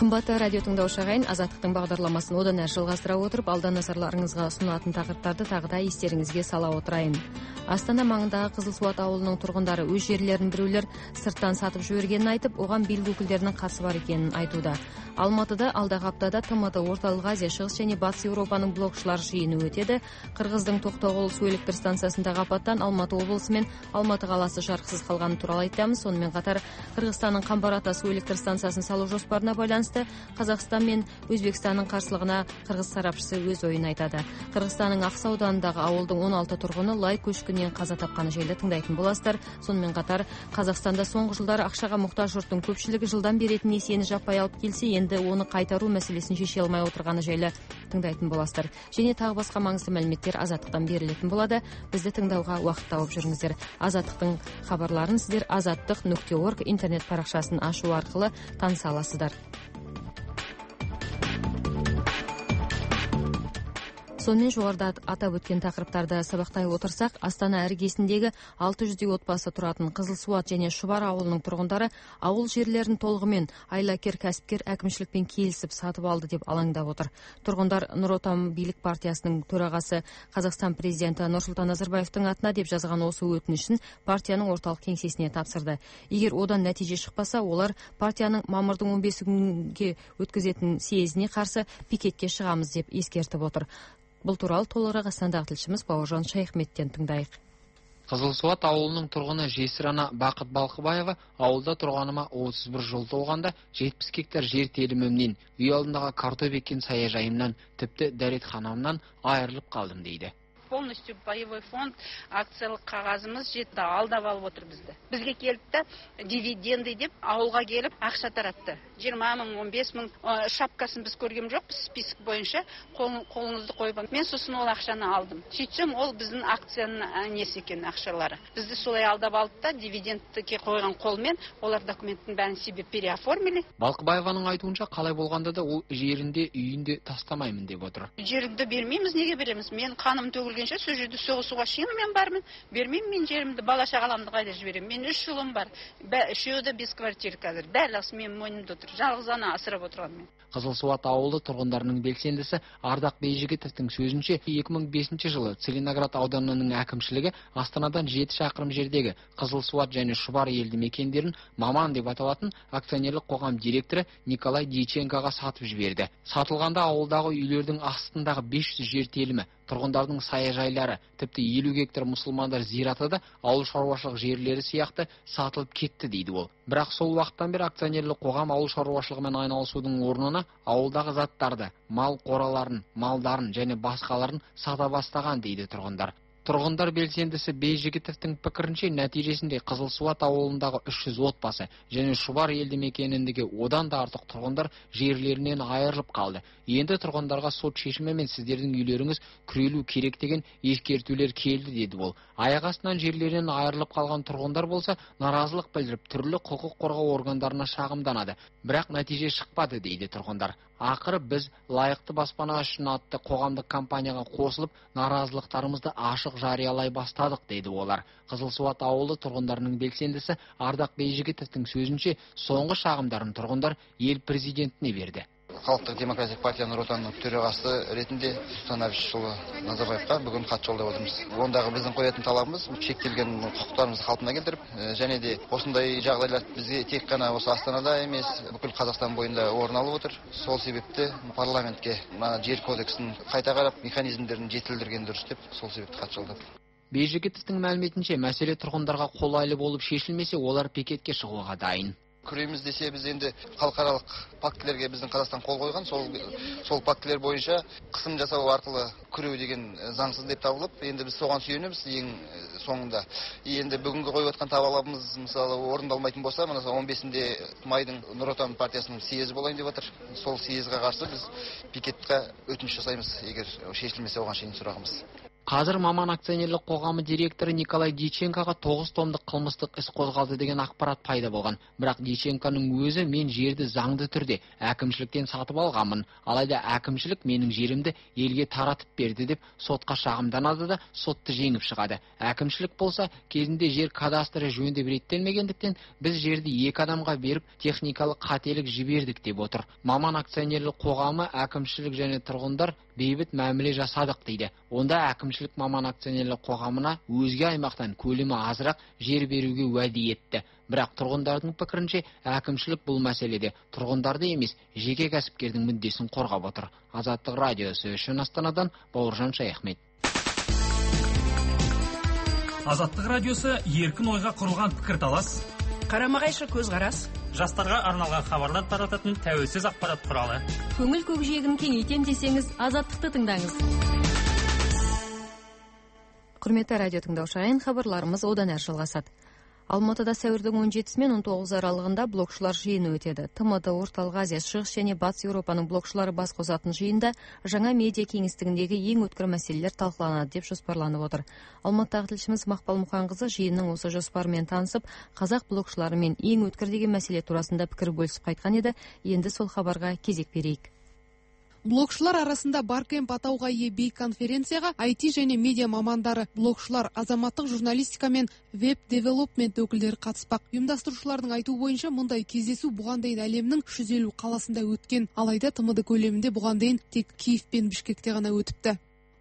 Қымбатты радио тыңдаушы ағайын, Азаттықтың бағдарламасын одан әрі жалғастыра отырып, алда назарларыңызға ұсынатын тақырыптарды тағы да естеріңізге сала отырайын. Астана маңындағы Қызылсуат ауылының тұрғындары өз жерлерін біреулер сырттан сатып жібергенін айтып, оған билік өкілдерінің қатысы бар екенін айтуда. Алматыда алдағы аптада ТМТ Орталық Азия, Шығыс және Батыс Еуропаның блогшылар жиыны өтеді. Қырғыздың Тоқтоғұл су электр станциясындағы апаттан Алматы облысы мен Алматы қаласы жарықсыз қалғаны туралы айтамыз. Сонымен қатар Қырғызстанның Қамбар Ата су электр станциясын салу жоспарына байланысты Қазақстан мен Өзбекстанның қарсылығына қырғыз сарапшысы өз ойын айтады. Қырғызстанның Ақсу ауданындағы ауылдың 16 тұрғыны лай көшкіннен қаза тапқаны жайлы тыңдайтын боласыздар. Сонымен қатар Қазақстанда соңғы жылдары ақшаға мұқтаж жұрттың көпшілігі жылдан беретін несиені жаппай алып келсе, енді оны қайтару мәселесін шеше алмай отырғаны жайлы тыңдайтын боласыздар. Және тағы басқа маңызды мәліметтер Азаттықтан берілетін болады. Бізді тыңдауға уақыт тауып жүріңіздер. Азаттықтың хабарларын сіздер azаттық.org интернет парақшасын ашу арқылы таныса аласыздар. Сонымен жоғарыда атап өткен тақырыптарды сабақтай отырсақ, Астана іргесіндегі 600 отбасы тұратын Қызылсуат және Шұбар ауылының тұрғындары ауыл жерлерін толығымен айлакер кәсіпкер әкімшілікпен келісіп сатып алды деп алаңдап отыр. Тұрғындар Нұр Отан билік партиясының төрағасы Қазақстан президенті Нұрсұлтан Назарбаевтың атына деп жазған осы өтінішін партияның орталық кеңсесіне тапсырды. Егер одан нәтиже шықпаса, олар партияның мамырдың 15 күнге өткізетін съезіне қарсы пикетке шығамыз деп ескертіп отыр. Бұл туралы толығырақ Астанадағы тілшіміз Бауыржан Шайхметтен тыңдайық. Қызылсуат ауылының тұрғыны Жесірана Бақыт Балқыбаева ауылда тұрғаныма 31 жыл толғанда 70 гектар жер телімімнен, үй алдындағы картоп еккен саяжайымнан, тіпті дәретханамнан айырылып қалдым дейді. Полностью боевой фонд, акциялық қағазымыз жетті, алдап алып отыр бізді. Бізге келді, дивиденды деп ауылға келіп ақша таратты. 20 мың, 15 мың шапкасын біз көргем жоқ, біз список бойынша қолыңызды қойып. Мен сосын ол ақшаны алдым. Сөйтсем, ол біздің акцияның несі екен ақшалары. Бізді солай алдап алды да, дивидендке қойған қолмен, олар документтің бәрін себе переоформили. Балқыбаеваның айтуынша, қалай болғанда да ол жерінде, үйінде тастамаймын деп отыр. Жерді бермейміз, неге береміз? Мен қаным төгілгенше сол жерде соғысуға шейін мен бармын. Бермеймін мен жерімді, бала шағаламды қайда жіберемін? Мен 3 жылым бар. Үшеуі де без квартира қазір. Дәл осы мен мойнымда отыр. Жалғыз ана асырап отырған мен. Қызылсуат ауылы тұрғындарының белсендісі Ардақ Бейжігітовтің сөзінше 2005 жылы Целиноград ауданының әкімшілігі Астанадан 7 шақырым жердегі Қызылсуат және Шұбар елді мекендерін маман деп аталатын акционерлік қоғам директоры Николай Дьяченкоға сатып жіберді. Сатылғанда ауылдағы үйлердің астындағы 500 жер телімі, тұрғындардың саяжайлары, тіпті 50 гектар мұсылмандар зираты да ауыл шаруашылық жерлері сияқты сатылып кетті дейді ол. Бірақ сол уақыттан бері акционерлік қоғам ауыл шаруашылығымен айналысудың орнына ауылдағы заттарды, мал қораларын, малдарын және басқаларын сата бастаған дейді тұрғындар. Тұрғындар белсендісі Бейжігітовтің пікірінше нәтижесінде Қызылсуат ауылындағы 300 отбасы және Шұбар елді мекеніндегі одан да артық тұрғындар жерлерінен айырылып қалды. Енді тұрғындарға сот шешімімен сіздердің үйлеріңіз күрелу керек деген ескертулер келді деді ол. Аяқ астынан жерлерінен айырылып қалған тұрғындар болса, наразылық білдіріп түрлі құқық қорғау органдарына шағымданады. Бірақ нәтиже шықпады дейді тұрғындар. Ақыры біз лайықты баспана үшін атты қоғамдық компанияға қосылып, наразылықтарымызды ашық жариялай бастадық дейді олар. Қызылсуат ауылы тұрғындарының белсендісі Ардақ Бейжігітовтің сөзінше, соңғы шағымдарын тұрғындар ел президентіне берді. Халықтық демократиялық партия Нұр Отанның төрағасы ретінде Нұрсұлтан Әбішұлы Назарбаевқа бүгін хат жолдап отырмыз. Ондағы біздің қоятын талабымыз шектелген құқықтарымызды қалпына келтіріп, және де осындай жағдайлар бізге тек қана осы Астанада емес, бүкіл Қазақстан бойында орын алып отыр. Сол себепті парламентке жер кодексін қайта қарап, механизмдерін жетілдірген дұрыс деп сол себепті хат жолдап. Бейжігітовтің мәліметінше, мәселе тұрғындарға қолайлы болып шешілмесе, олар пикетке шығуға дайын. Күреміз десе, біз енді халықаралық пактілерге біздің Қазақстан қол қойған, сол пактілер бойынша қысым жасау арқылы күреу деген заңсыз деп табылып, енді біз соған сүйенеміз ең соңында. Енді бүгінгі қойып отқан талабымыз мысалы орындалмайтын болса, мына 15-інде майдың Нұр Отан партиясының съезі болайын деп отыр. Сол съезге қарсы біз пикетқа өтініш жасаймыз, егер шешілмесе оған шейін сұрағымыз. Қазір маман акционерлік қоғамы директоры Николай Диченкоға 9 томдық қылмыстық іс қозғалды деген ақпарат пайда болған. Бірақ Диченконың өзі мен жерді заңды түрде әкімшіліктен сатып алғанмын. Алайда әкімшілік менің жерімді елге таратып берді деп сотқа шағымданады да сотты жеңіп шығады. Әкімшілік болса кезінде жер кадастры жөндеп реттелмегендіктен біз жерді 2 адамға беріп техникалық қателік жібердік деп отыр. Маман акционерлік қоғамы әкімшілік және тұрғындар бейбіт мәміле жасадық дейді. Онда әкімшілік маман акционерлік қоғамына өзге аймақтан көлемі азырақ жер беруге уәде етті. Бірақ тұрғындардың пікірінше әкімшілік бұл мәселеде тұрғындарды емес, жеке кәсіпкердің мүддесін қорғап отыр. Азаттық радиосы үшін Астанадан Бауыржан Шаяхмет. Азаттық радиосы еркін ойға құрылған пікірталас, қарама-қайшы көзқарас, жастарға арналған хабарлар тарататын тәуелсіз ақпарат құралы. Көңіл көкжиегін кеңейтем десеңіз, Азаттықты тыңдаңыз. Құрметті радио тыңдаушылар, хабарларымыз одан әрі жалғасады. Алматыда сәуірдің 17 мен 19 аралығында блогшылар жиыны өтеді. ТМД, Орталық Азия, Шығыс және Батыс Еуропаның блогшылары бас қосатын жиында жаңа медиа кеңістігіндегі ең өткір мәселелер талқыланады деп жоспарланып отыр. Алматыдағы тілшіміз Мақпал Мұқанқызы жиынның осы жоспарымен танысып, қазақ блогшыларымен ең өткір деген мәселе турасында пікір бөлісіп қайтқан еді. Енді сол хабарға кезек берейік. Блогшылар арасында Баркемп атауға ие бейконференцияға IT және медиа мамандары, блогшылар, азаматтық журналистика мен веб-девелопмент өкілдері қатыспақ. Ұйымдастырушылардың айтуы бойынша мұндай кездесу бұған дейін әлемнің 150 қаласында өткен, алайда ТМД көлемінде бұған дейін тек Киев пен Бішкекте ғана өтіпті.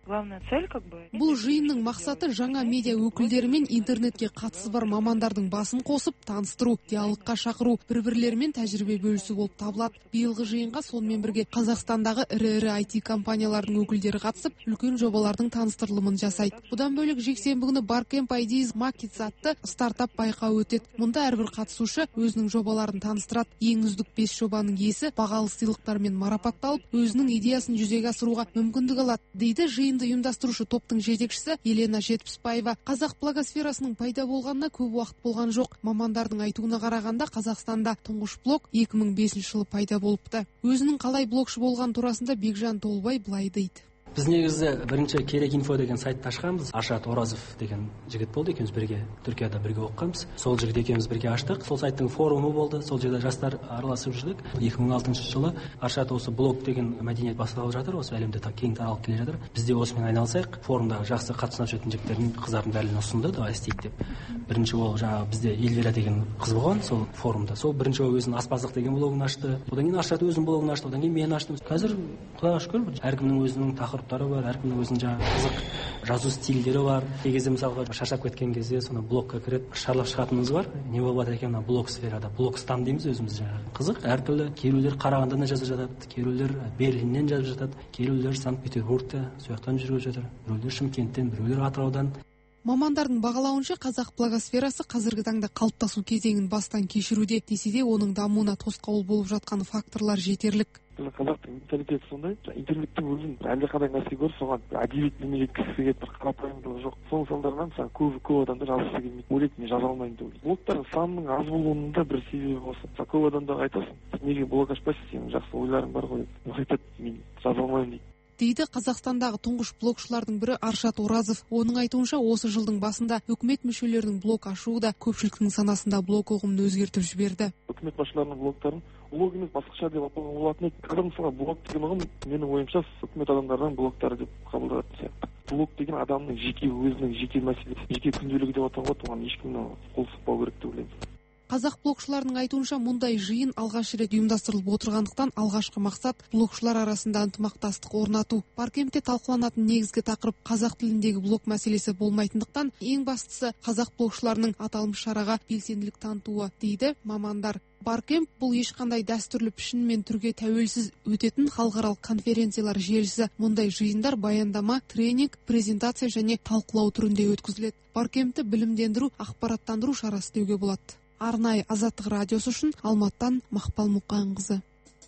Бұл жиынның мақсаты жаңа медиа өкілдері мен интернетке қатысы бар мамандардың басын қосып, таныстыру, диалогқа шақыру, бір-бірлерімен тәжірибе бөлісу болып табылады. Биылғы жиынға сонымен бірге Қазақстандағы ірі IT компаниялардың өкілдері қатысып, үлкен жобалардың таныстырылымын жасайды. Бұдан бөлек жексенбі күні Barcamp Ideas Markets атты стартап байқауы өтеді. Мұнда әрбір қатысушы өзінің жобаларын таныстырады. Ең үздік 5 жобаның иесі бағалы сыйлықтармен марапатталып, өзінің идеясын жүзеге асыруға мүмкіндік алады, дейді жиын ұйымдастырушы топтың жетекшісі Елена Жетпісбаева. Қазақ блогосферасының пайда болғанына көп уақыт болған жоқ. Мамандардың айтуына қарағанда Қазақстанда тұңғыш блог 2005 жылы пайда болыпты. Өзінің қалай блогшы болған турасында Бекжан Толбай былай дейді. Біз негізі бірінші керек инфо деген сайтты ашқанбыз. Аршат Оразов деген жігіт болды, екеуміз бірге Түркияда бірге оқығанбыз. Сол жігіт екеуміз бірге аштық. Сол сайттың форумы болды. Сол жерде жастар араласып жүрдік. 2006 жылы Аршат осы блог деген мәдениет басталып жатыр. Осы әлемде кең таралып келе жатыр. Біз де осымен айналысайық. Форумда жақсы қатысып жүрген жігіттердің қыздардың бәрін ұсынды, давай істейік деп. Бірінші ол жаңағы бізде Эльвира деген қыз болған сол форумда. Сол бірінші ол өзінің аспаздық деген блогын ашты. Одан кейін Аршат өзінің блогын ашты. Одан кейін мен аштым. Қазір Құдайға шүкір, әркімнің өзінің тақырыптары бар, әркімнің өзінің жаңағы қызық жазу стильдері бар. Кей кезде мысалға шаршап кеткен кезде соны блогқа кіріп шарлап шығатынымыз бар. Не болып жатыр екен мына блог сферада, блогстан дейміз өзіміз жаңағы. Қызық, әртүрлі. Кейбіреулер Қарағандыдан жазып жатады, кейбіреулер Берлиннен жазып жатады, кейбіреулер Санкт-Петербургта, сояқтан жүріп жатыр, біреулер Шымкенттен, біреулер Атыраудан. Мамандардың бағалауынша қазақ блогосферасы қазіргі таңда қалыптасу кезеңін бастан кешіруде, десе де оның дамуына тосқауыл болып жатқан факторлар жетерлік. Қазақтың менталитеті сондай, интернеттің өзін әлдеқандай нәрсе көріп, соған әдебиет неме жеткізгісі келіп, бір қарапайымдығы жоқ. Соның салдарынан көп адамдар жазғысы келмейді. Ойлайды, мен жаза алмаймын деп. Блогтардың санының аз болуының да бір себебі осы. Көп адамдар айтасың, неге блог ашпайсың, сенің жақсы ойларың бар ғой. Айтады, мен жаза алмаймын дейді. Дейді Қазақстандағы тұңғыш блогшылардың бірі Аршат Оразов. Оның айтуынша осы жылдың басында үкімет мүшелерінің блог ашуы да көпшіліктің санасында блог ұғымын өзгертіп жіберді. Үкімет басшыларының блогтарын блог емес басқаша деп атауға болатын еді. Қазір мысалы блог деген ұғым менің ойымша үкімет адамдарының блогтары деп қабылданатын сияқты. Блог деген адамның жеке өзінің жеке мәселесі, жеке күнделігі деп атауға болады, оған ешкімнің қол сұқпау керек деп ойлаймын. Қазақ блогшыларының айтуынша мұндай жиын алғаш рет ұйымдастырылып отырғандықтан алғашқы мақсат блогшылар арасында ынтымақтастық орнату. Баркемпте талқыланатын негізгі тақырып қазақ тіліндегі блог мәселесі болмайтындықтан ең бастысы қазақ блогшыларының аталмыш шараға белсенділік танытуы, дейді мамандар. Баркемп бұл ешқандай дәстүрлі пішін мен түрге тәуелсіз өтетін халықаралық конференциялар желісі. Мұндай жиындар баяндама, тренинг, презентация және талқылау түрінде өткізіледі. Баркемпті білімдендіру, ақпараттандыру шарасы деуге болады. Арнайы Азаттық радиосы үшін Алматыдан Мақпал Мұқанқызы.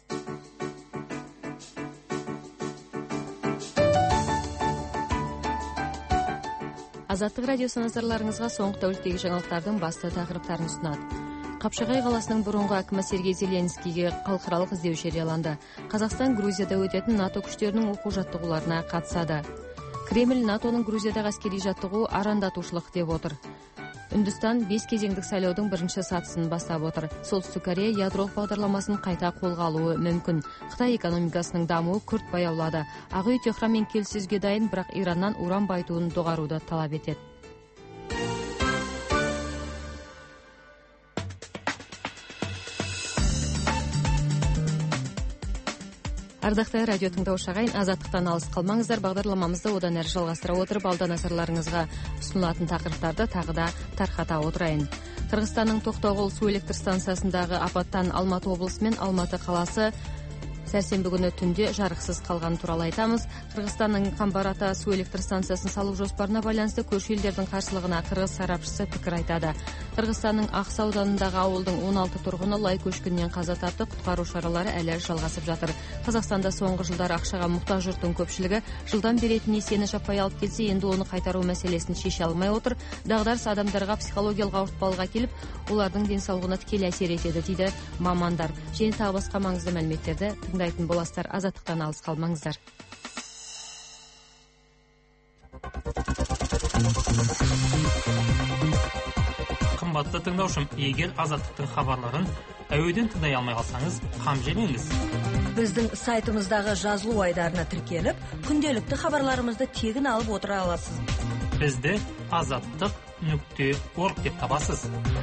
Азаттық радиосы назарларыңызға соңғы тәуліктегі жаңалықтардың басты тақырыптарын ұсынады. Қапшағай қаласының бұрынғы әкімі Сергей Зеленскийге халықаралық іздеу жарияланды. Қазақстан Грузияда өтетін НАТО күштерінің оқу-жаттығуларына қатысады. Кремль НАТОның Грузиядағы әскери жаттығуы арандатушылық деп отыр. Үндістан 5 кезеңдік сайлаудың бірінші сатысын бастап отыр. Солтүстік Корея ядролық бағдарламасын қайта қолға алуы мүмкін. Қытай экономикасының дамуы күрт баяулады. Ақ үй Техранмен келіссөзге дайын, бірақ Ираннан уран байытуын доғаруды талап етеді. Ардақты радио тыңдаушы ағайын, азаттықтан алыс қалмаңыздар. Бағдарламамызды одан әрі жалғастыра отырып, алданазарларыңызға ұсынылатын тақырыптарды тағы да тарқата отырайын. Қырғызстанның Тоқтағұл су электр станциясындағы апаттан Алматы облысы мен Алматы қаласы сәрсенбі күні түнде жарықсыз қалған туралы айтамыз. Қырғызстанның Қамбар-Ата су электр станциясын салу жоспарына байланысты көрші елдердің қарсылығына қырғыз сарапшысы пікір айтады. Қырғызстанның Ақсы ауданындағы ауылдың 16 тұрғыны лай көшкіннен қаза тапты. Құтқару шаралары әлі жалғасып жатыр. Қазақстанда соңғы жылдар ақшаға мұқтаж жұрттың көпшілігі жылдан беретін несиені жаппай алып келсе, енді оны қайтару мәселесін шеше алмай отыр. Дағдарыс адамдарға психологиялық ауыртпалыққа келіп, олардың денсаулығына тікелей әсер етеді дейді мамандар. Және тағы басқа маңызды мәліметтерді тыңдайтын боласыздар. Азаттықтан алыс қалмаңыздар. Қымбатты тыңдаушым, егер азаттықтың хабарларын әуеден тыңдай алмай қалсаңыз, қам жемеңіз. Біздің сайтымыздағы жазылу айдарына тіркеліп, күнделікті хабарларымызды тегін алып отыра аласыз. Бізді azаттық.org деп табасыз.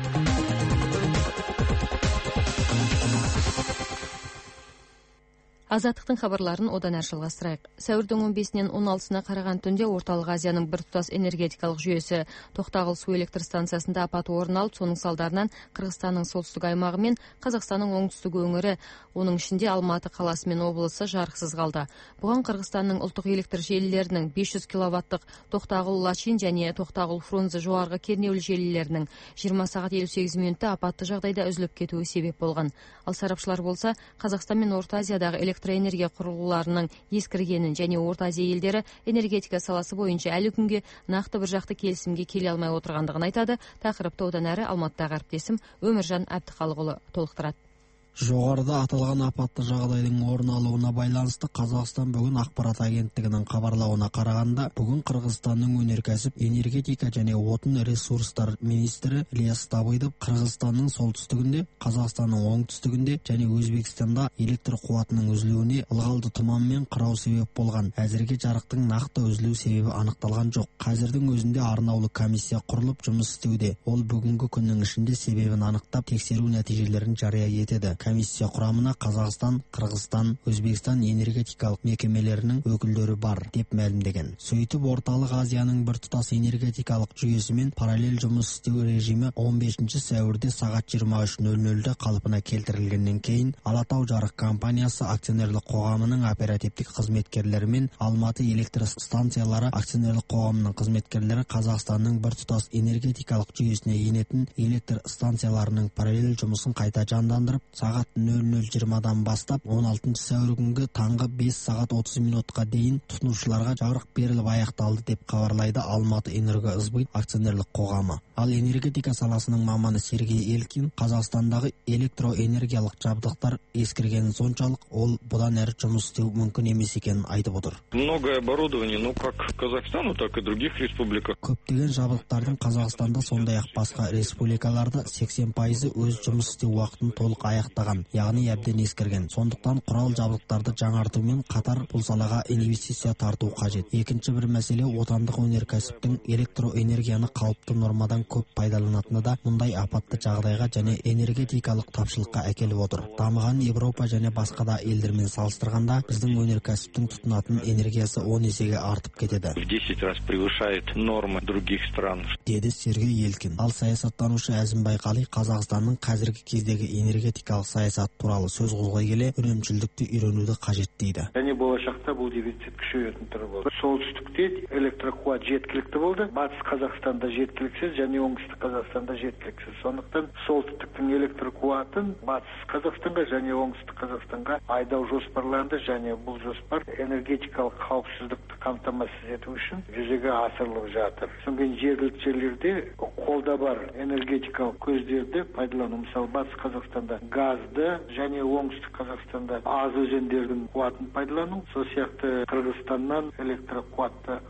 Азаттықтың хабарларын одан әрі жалғастырайық. Сәуірдің 15-нен 16-сына қараған түнде Орталық Азияның біртұтас энергетикалық жүйесі Тоқтағұл су электр станциясында апат орын алып, соның салдарынан Қырғызстанның солтүстік аймағы мен Қазақстанның оңтүстік өңірі, оның ішінде Алматы қаласы мен облысы жарықсыз қалды. Бұған Қырғызстанның ұлттық электр желілерінің 500 киловаттық Тоқтағұл-Лачин және Тоқтағұл-Фрунзе жоғарғы кернеулі желілерінің 20 сағат 58 минутта апатты жағдайда үзіліп кетуі себеп болған. Ал сарапшылар болса, Қазақстан мен Орта Азиядағы электроэнергия құрылғыларының ескіргенін және Орта Азия елдері энергетика саласы бойынша әлі күнге нақты бір жақты келісімге келе алмай отырғандығын айтады. Тақырыпты одан әрі Алматыдағы әріптесім Өміржан Әбдіқалықұлы толықтырады. Жоғарыда аталған апатты жағдайдың орын алуына байланысты Қазақстан бүгін ақпарат агенттігінің хабарлауына қарағанда, бүгін Қырғызстанның өнеркәсіп, энергетика және отын ресурстар министрі Ильяс Давыдов Қырғызстанның солтүстігінде, Қазақстанның оңтүстігінде және Өзбекстанда электр қуатының үзілуіне ылғалды тұманмен қырау себеп болған. Әзірге жарықтың нақты үзілу себебі анықталған жоқ. Қазірдің өзінде арнаулы комиссия құрылып жұмыс істеуде. Ол бүгінгі күннің ішінде себебін анықтап, тексеру нәтижелерін жария етеді. Комиссия құрамына Қазақстан, Қырғызстан, Өзбекстан энергетикалық мекемелерінің өкілдері бар деп мәлімдеген. Сөйтіп, Орталық Азияның біртұтас энергетикалық жүйесімен параллель жұмыс істеу режимі 15 сәуірде сағат 23:00-де қалпына келтірілгеннен кейін, Алатау жарық компаниясы акционерлік қоғамының оперативтік қызметкерлері мен Алматы электр станциялары акционерлік қоғамының қызметкерлері Қазақстанның біртұтас энергетикалық жүйесіне енетін электр станцияларының параллель жұмысын қайта жандандырып, сағат 00:20-дан бастап 16 сәуір күнгі таңғы 5 сағат 30 минутқа дейін тұтынушыларға жарық беріліп аяқталды деп хабарлайды Алматы энергосбыт акционерлік қоғамы. Ал энергетика саласының маманы Сергей Элькин Қазақстандағы электроэнергиялық жабдықтар ескіргені соншалық, ол бұдан әрі жұмыс істеу мүмкін емес екенін айтып отыр. Многое оборудование, как Казахстану, так и других республиках. Көптеген жабдықтардың Қазақстанда, сондай-ақ басқа республикаларда 80% өз жұмыс істеу уақытын толық аяқтаған, яғни әбден ескірген. Сондықтан құрал жабдықтарды жаңартумен қатар бұл салаға инвестиция тарту қажет. Екінші бір мәселе, отандық өнеркәсіптің электроэнергияны қалыпты нормадан көп пайдаланатыны да мұндай апатты жағдайға және энергетикалық тапшылыққа әкеліп отыр. Дамыған Европа және басқа да елдермен салыстырғанда біздің өнеркәсіптің тұтынатын энергиясы 10 есеге артып кетеді. В 10 раз превышает нормы других стран. Деді Сергей Элькин. Ал саясаттанушы Әзімбай Қали Қазақстанның қазіргі кездегі энергетикалық саясат туралы сөз қозғай келе, үнемшілдікті үйренуді қажет дейді. Және болашақта бұл дефицит күшейетін түрі болды. Солтүстікте электрқуат жеткілікті болды, батыс Қазақстанда жеткіліксіз және оңтүстік Қазақстанда жеткіліксіз. Сондықтан солтүстіктің электр қуатын батыс Қазақстанға және оңтүстік Қазақстанға айдау жоспарланды, және бұл жоспар энергетикалық қауіпсіздікті қамтамасыз ету үшін жүзеге асырылып жатыр. Сонымен жергілікті жерлерде қолда бар энергетикалық көздерді пайдалану, мысалы батыс Қазақстанда газды және оңтүстік Қазақстанда аз өзендердің қуатын пайдалану, сол сияқты Қырғызстаннан электр қуатты қосу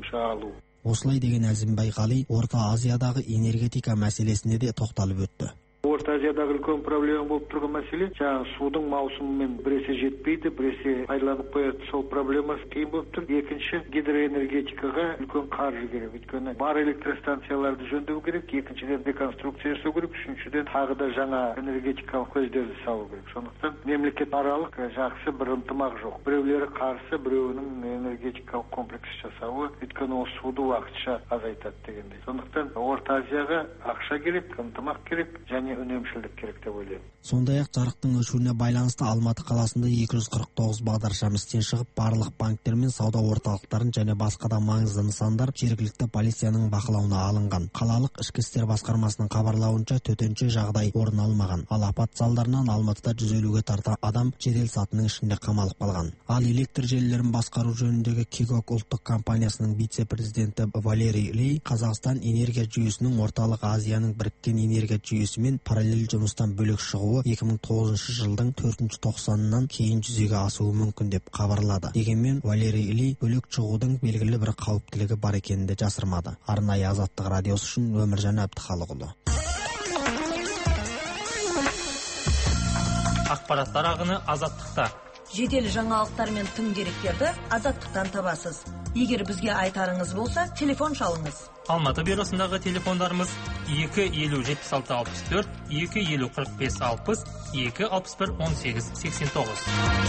қосымша алу. Осылай деген Әзімбай Қали Орта Азиядағы энергетика мәселесіне де тоқталып өтті. Орта Азиядағы үлкен проблема болып тұрған мәселе, жаңағы судың маусымымен біресе жетпейді, біресе пайдаланып қояды. Сол проблемасы қиын болып тұр. Екінші, гидроэнергетикаға үлкен қаржы керек. Өйткені бар электростанцияларды жөндеу керек, екіншіден реконструкция жасау керек, үшіншіден тағы да жаңа энергетикалық көздерді салу керек. Сондықтан мемлекет аралық жақсы бір ынтымақ жоқ. Біреулері қарсы, біреуінің энергетикалық комплекс жасауы, өйткені осы суды уақытша азайтады дегендей. Сондықтан Орта Азияға ақша керек, ынтымақ керек, және үнемшілдік керек деп ойлаймын. Сондай-ақ жарықтың өшуіне байланысты Алматы қаласында 249 бағдаршам істен шығып, барлық банктер мен сауда орталықтарын және басқа да маңызды нысандар жергілікті полицияның бақылауына алынған. Қалалық ішкі істер басқармасының хабарлауынша төтенше жағдай орын алмаған. Ал апат салдарынан Алматыда 150-ге тарта адам жедел сатының ішінде қамалып қалған. Ал электр желілерін басқару жөніндегі Кигок ұлттық компаниясының вице-президенті Валерий Ли Қазақстан энергия жүйесінің орталық Азияның біріккен энергия жүйесімен параллель жұмыстан бөлек шығуы 2009 жылдың 4-ші тоқсанынан кейін жүзеге асуы мүмкін деп хабарлады. Дегенмен Валерий Ли бөлек шығудың белгілі бір қауіптілігі бар екенін де жасырмады. Арнайы Азаттық радиосы үшін Өміржан Әбдіхалықұлы. Ақпараттар ағыны Азаттықта. Жедел жаңалықтар мен тың деректерді Азаттықтан табасыз. Егер бізге айтарыңыз болса, телефон шалыңыз. Алматы бюросындағы телефондарымыз 250-76-64, 250-45-60, 261-18-89.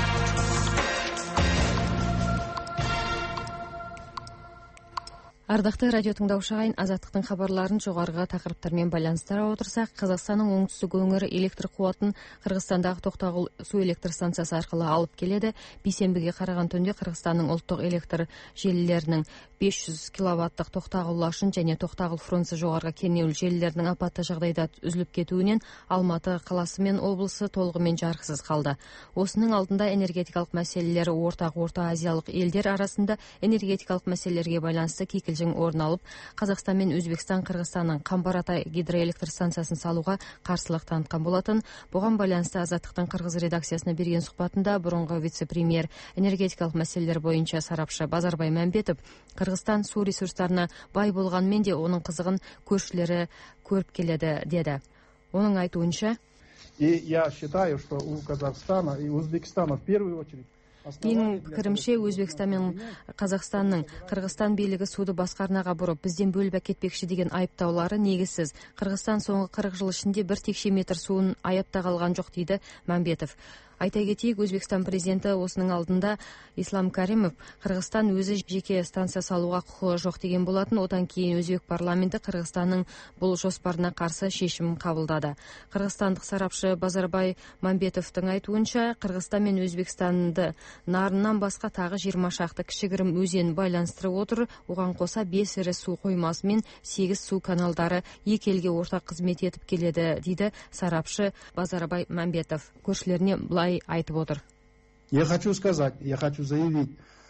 Ардақты радио тыңдаушы ағайын, Азаттықтың хабарларын жоғарғы тақырыптармен байланыстыра отырсақ, Қазақстанның оңтүстік өңірі электр қуатын Қырғызстандағы Тоқтағұл су электр станциясы арқылы алып келеді. Бейсенбіге қараған түнде Қырғызстанның ұлттық электр желілерінің 500 киловаттық Тоқтағұл Лашын және Тоқтағұл Фрунзе жоғарғы кернеулі желілерінің апатты жағдайда үзіліп кетуінен Алматы қаласы мен облысы толығымен жарықсыз қалды. Осының алдында энергетикалық мәселелері ортақ Орта Азиялық елдер арасында энергетикалық мәселелерге байланысты кикілжің орын алып, Қазақстан мен Өзбекстан Қырғызстанның Қамбар-Ата гидроэлектр станциясын салуға қарсылық танытқан болатын. Бұған байланысты Азаттықтың қырғыз редакциясына берген сұхбатында бұрынғы вице-премьер энергетикалық мәселелер бойынша сарапшы Базарбай Мәмбетов Қырғызстан су ресурстарына бай болғанмен де оның қызығын көршілері көріп келеді деді. Оның айтуынша, и я считаю, что у Казахстана и Узбекистана в первую очередь менің пікірімше, Өзбекстан мен Қазақстанның Қырғызстан билігі суды басқа арнаға бұрып, бізден бөліп әкетпекші деген айыптаулары негізсіз. Қырғызстан соңғы 40 жыл ішінде 1 текше метр суын аяпта қалған жоқ дейді Мәмбетов. Айта кетейік, Өзбекстан президенті осының алдында Ислам Каримов Қырғызстан өзі жеке станция салуға құқығы жоқ деген болатын. Одан кейін Өзбек парламенті Қырғызстанның бұл жоспарына қарсы шешім қабылдады. Қырғызстандық сарапшы Базарбай Мәмбетовтың айтуынша, Қырғызстан мен Өзбекстанды нарынан басқа тағы 20 шақты кішігірім өзен байланыстырып отыр. Оған қоса 5 ірі су қоймасы мен 8 су каналдары екі елге ортақ қызмет етіп келеді, дейді сарапшы Базарбай Мәмбетов. Көршілеріне былай айтып отыр. Я хочу заявить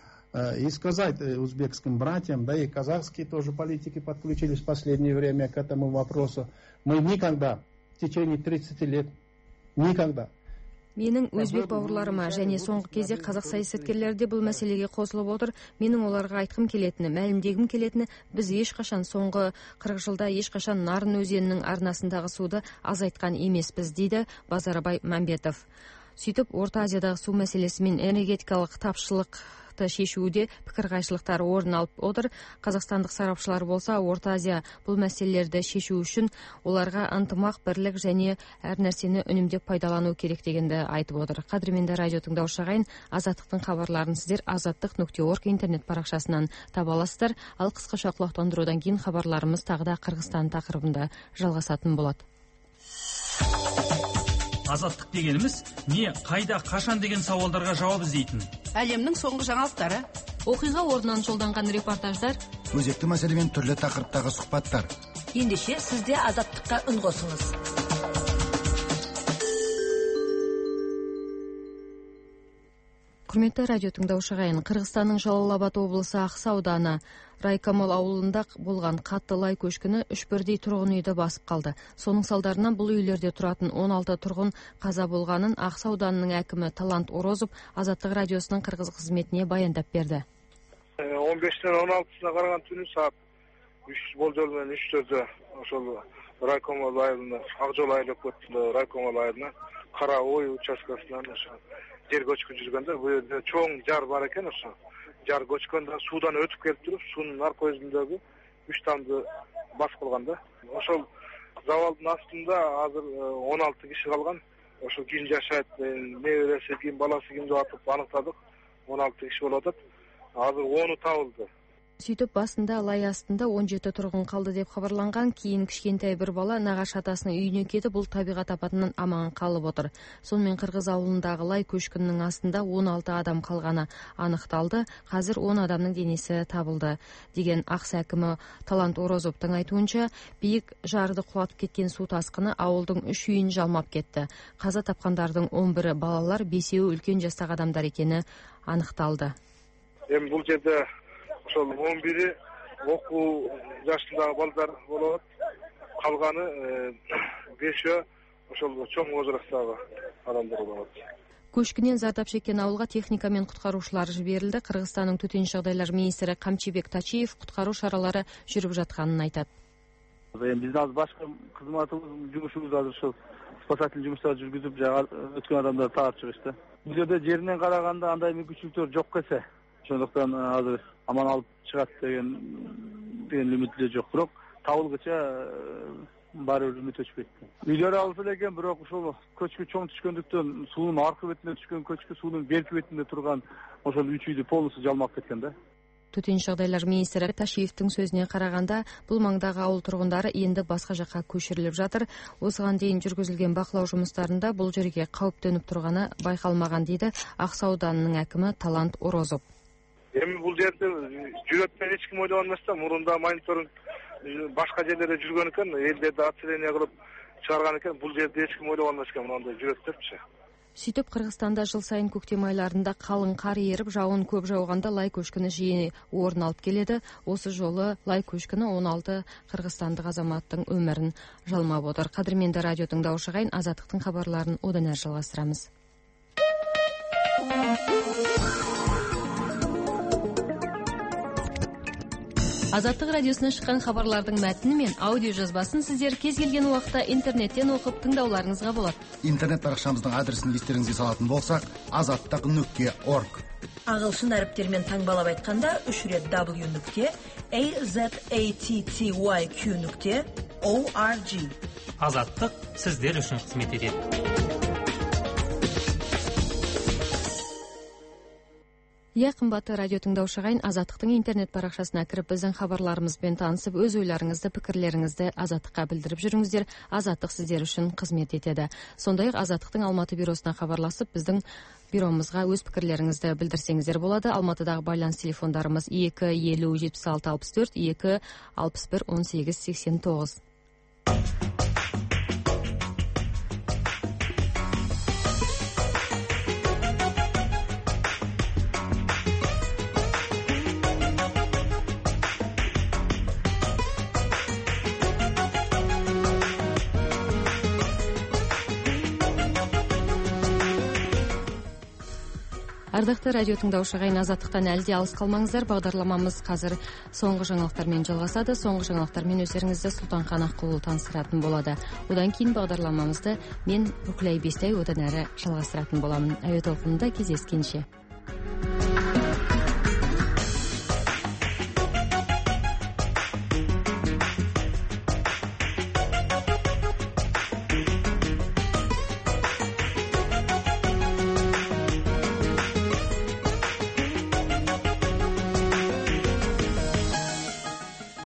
и сказать узбекским братьям, да и казахские тоже политики подключились в последнее время к этому вопросу. Мы никогда, в течение 30 лет, никогда. Менің өзбек бауырларыма және соңғы кезде қазақ саясаткерлері де бұл мәселеге қосылып отыр. Менің оларға айтқым келетіні, мәлімдегім келетіні, біз ешқашан соңғы 40 жылда ешқашан Нарын өзенінің арнасындағы суды азайтқан емеспіз, дейді Базарбай Мәмбетов. Сөйтіп, Орта Азиядағы су мәселесі мен энергетикалық тапшылықты шешуде пікір қайшылықтары орын алып отыр. Қазақстандық сарапшылар болса, Орта Азия бұл мәселелерді шешу үшін оларға ынтымақ, бірлік және әр нәрсені үнемдеп пайдалану керек дегенді айтып отыр. Қадірменді радио тыңдаушы ағайын, Азаттықтың хабарларын сіздер azаттық.org интернет парақшасынан таба аласыздар. Ал қысқаша құлақтандырудан кейін хабарларымыз тағы да Қырғызстан тақырыбында жалғасатын болады. Азаттық дегеніміз не, қайда, қашан деген сауалдарға жауап іздейтін. Әлемнің соңғы жаңалықтары, оқиға орнынан жолданған репортаждар, өзекті мәселемен түрлі тақырыптағы сұхбаттар. Ендеше сізде Азаттыққа үн қосыңыз. Құрметті радио тыңдаушы ағайын, Қырғызстанның Жалал-Абад облысы Ақсы ауданы Райкамол ауылында болған қатты лай көшкіні 3 бірдей тұрғын үйді басып қалды. Соның салдарынан бұл үйлерде тұратын 16 тұрғын қаза болғанын Ақсы ауданының әкімі Талант Орозов Азаттық радиосының қырғыз қызметіне баяндап берді. 15-тен 16-сына караган түнү саат 3 болжол менен 3-төрдө ошол райкомол айылына, ак жол айыл өкмөтүндө райкомол айылына Кара Ой участкасынан ошо жер көчкү жүргөндө бул жерде чоң жар бар экен. Ошо жар көчкөндө суудан өтүп келип туруп, суунун арка өзүндөгү 3 тамды басып калган да. Ошол завалдын астында азыр 16 киши калган. Ошо ким жашайт, небереси ким, баласы ким деп атып аныктадык. 16 киши болуп атат. Азыр 10 табылды. Сүйтүп басында лай астында 17 тургун калды деп кабарланган. Кийин кичкентай бир бала нагаш атасынын үйүнө кетип, бул табигат апатынан аман калып отур. Сонун Кыргыз ауылындагы лай көчкүнүнүн астында 16 адам калганы аныкталды. Азыр 10 адамдын денеси табылды деген акс акими Талант Орозовдун айтуунча, бийик жарды кулатып кеткен суу таскыны ауылдын 3 үйүн жалмап кетти. Каза тапкандардын 11-и балалар, 5-өө үлкөн жастагы адамдар экени аныкталды. Эми бул жерде ошол 11-и окуу жашындагы балдар болот. Калганы 5-өө ошол чоң возрасттагы адамдар болот. Көчкүнөн зардап чеккен ауылга техника менен куткаруучулар жиберилди. Кыргызстандын төтөнчө жагдайлар министри Камчыбек Тачиев куткаруу чаралары жүрүп жатканын айтат. Биздин азыр башка кызматыбыз, жумушубуз азыр ошол спасательный жумуштарды жүргүзүп, өткөн адамдарды таап чыгышты. Бул жерде жеринен караганда андай мүмкүнчүлүктөр жок эсе. Ошондуктан азыр аман алып чыгат деген үмүтү жок. Бирок табылгыча баары бир үмүт өчпөйт. Үйлөр алса экен, бирок ушул көчкү чоң түшкөндүктөн суунун аркы бетине түшкөн көчкү суунун берки бетинде турган ошол 3 үйдү полностью жалмап кеткен да. Төтөнчө жагдайлар министри Ташиевдин сөзүнө караганда, бул маңдагы ауыл тургундары энди башка жакка көчүрүлүп жатыр. Осыған дейин жүргүзүлгөн бакылоо жумуштарында бул жерге кауіптөнүп турганы байкалмаган дейди Аксай ауданынын акими Талант Орозов. Эми бул жерде жүрөттөн эч ким ойлогон эмес да, мурунда мониторинг башка жерлерде жүргөн экен, элдерди отселение кылып чыгарган экен. Бул жерде эч ким ойлогон эмес экен, мындай жүрөт депчи. Сүйтүп Кыргызстанда жыл сайын көктем айларында калың кар эрип, жауын көп жауганда лай көчкүнү жиі орун алып келеді. Осы жолы лай көчкүнү 16 кыргызстандык азаматтын өмүрүн жалмап отур. Кадырменде радио тыңдаушы агайын, Азаттыктын кабарларын одан ары жалгастырабыз. Азаттык радиосуна шыққан хабарлардың мәтіні мен аудио жазбасын сіздер кез келген уақытта интернеттен оқып тыңдауларыңызға болады. Интернет парақшамыздың адресін естеріңізге салатын болсақ, azattaq.org. Ағылшын әріптермен таңбалап айтқанда 3 рет w.azattyq.org. Азаттық сіздер үшін қызмет етеді. Қымбатты радио тыңдаушы агайын, Азаттықтың интернет парақшасына кіріп, біздің хабарларымызбен танысып, өз ойларыңызды, пікірлеріңізді Азаттыққа білдіріп жүріңіздер. Азаттық сіздер үшін қызмет етеді. Сондай-ақ Азаттықтың Алматы бюросына хабарласып, біздің бюромызға өз пікірлеріңізді білдірсеңіздер болады. Алматыдағы байланыс телефондарымыз 2-50-76-64, 2-61-18-89. Ардакты радио тыңдаушы агайын, Азаттыктан әлде алыс калмаңыздар. Бағдарламамыз қазір соңғы жаңалықтармен жалғасады. Соңғы жаңалықтармен өздеріңізді Сұлтанхан Аққұлы таныстыратын болады. Одан кейін бағдарламамызды мен Бүкілай Бестай одан әрі жалғастыратын боламын. Әуе толқынында кездескенше.